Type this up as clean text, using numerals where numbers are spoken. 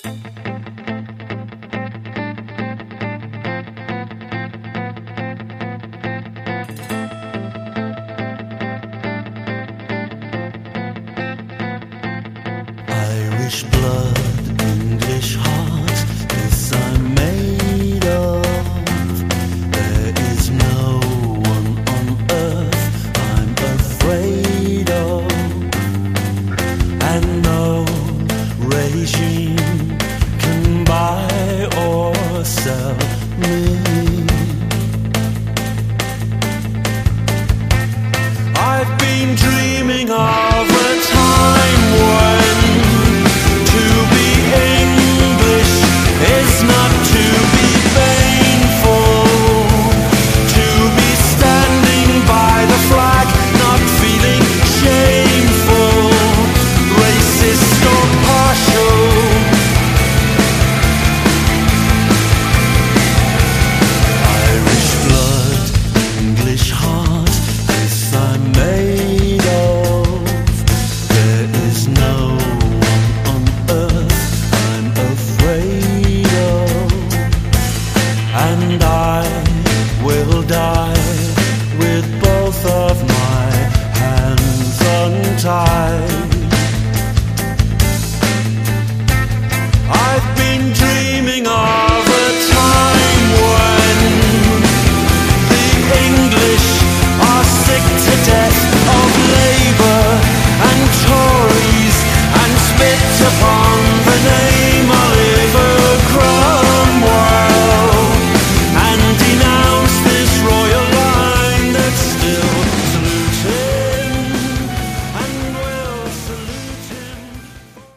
Irish blood, English heart, this I'm made of. There is no one on earth I'm afraid of, and no regime can buy or sell me.